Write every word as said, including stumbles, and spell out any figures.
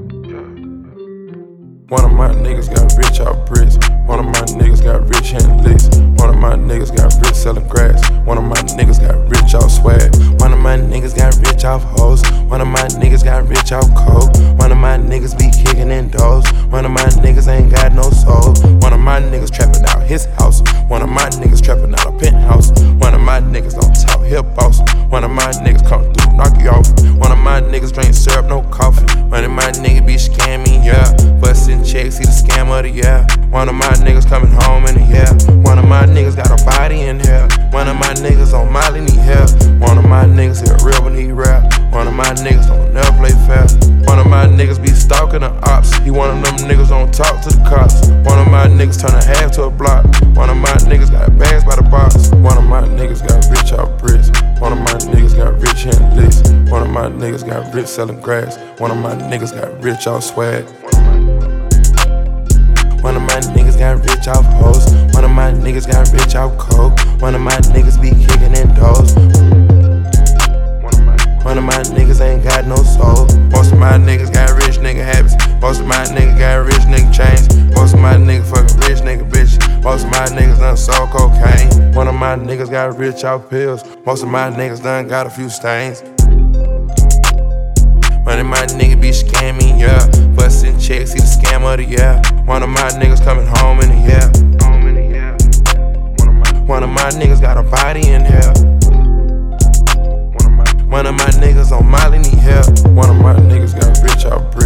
One of my niggas got rich off bricks. One of my niggas got rich in licks. One of my niggas got rich selling grass. One of my niggas got rich off swag. One of my niggas got rich off hoes. One of my niggas got rich off coke. One of my niggas be kicking in doors. One of my niggas ain't got no soul. One of my niggas trapping out his house. One of my niggas trapping out a penthouse. One of my niggas on top hip boss. One of my niggas come through, knock you off. One of my niggas drink syrup, no coffee. One of my niggas be scamming, yeah. Bustin' checks, see the scam of the year. One of my niggas coming home in a year. One of my niggas got a body in here. One of my niggas on Molly need help. One of my niggas here real but need rap. One of my niggas don't never play fair. One of my niggas be stalking the ops. He one of them niggas don't talk to the cops. One of my niggas turn a half to a block. One of my niggas got bags by the box. One of my niggas got rich off bricks. One of my niggas got rich in licks. One of my niggas got rich selling grass. One of my niggas got rich off swag. One of my niggas got rich off hoes. One of my niggas got rich off coke. One of my niggas be kicking in doors. One of my niggas ain't got no soul. Most of my niggas got rich nigga habits. Most of my niggas got rich nigga chains. Most of my niggas fucking rich nigga bitches. Most of my niggas done sold cocaine. One of my niggas got rich off pills. Most of my niggas done got a few stains. One of my niggas be scamming, yeah. Bustin' checks, see the scam of the year. One of my niggas coming home in a year. One of my niggas got a body in here. One of my niggas on Molly need help. One of my niggas got rich off bricks.